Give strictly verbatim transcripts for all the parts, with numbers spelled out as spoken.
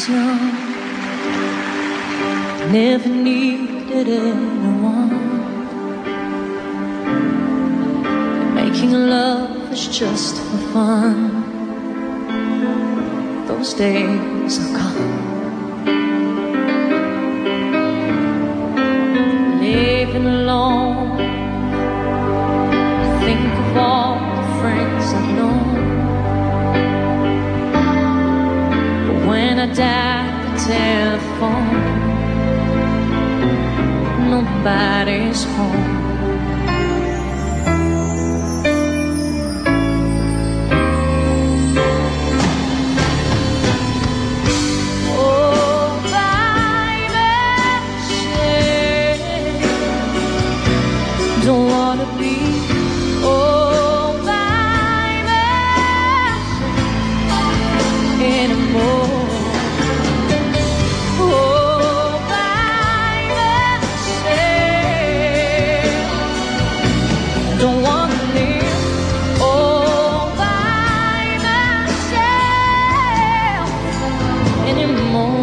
young, never needed anyone. Making love was just for fun. Those days are gone. Living alone, I think of all the friends I've known. But when I dial the telephone, nobody's home. Don't wanna be all by myself anymore. All by myself. Don't wanna live all by myself anymore.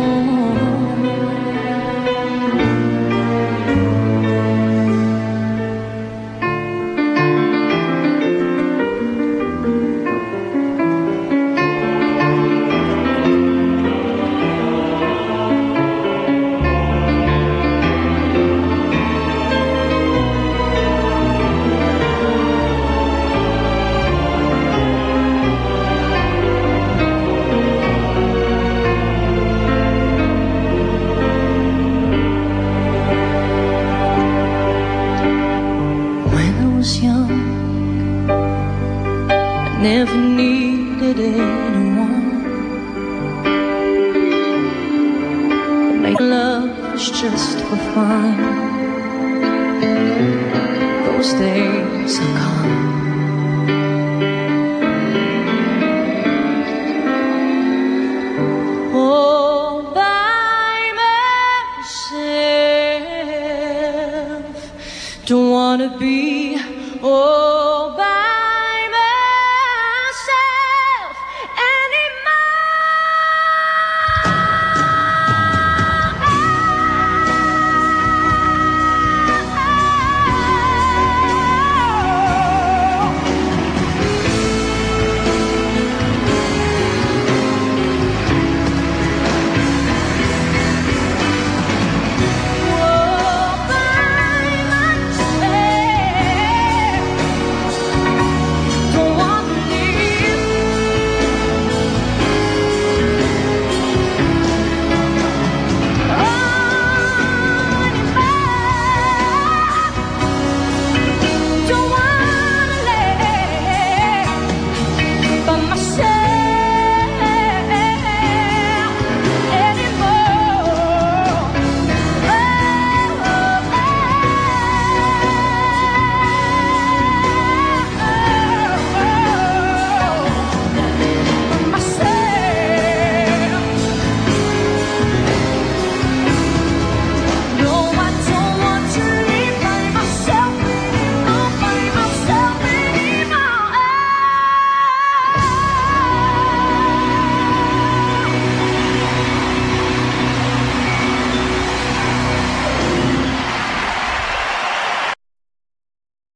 Young, I never needed anyone. Make love was just for fun. Those days are gone.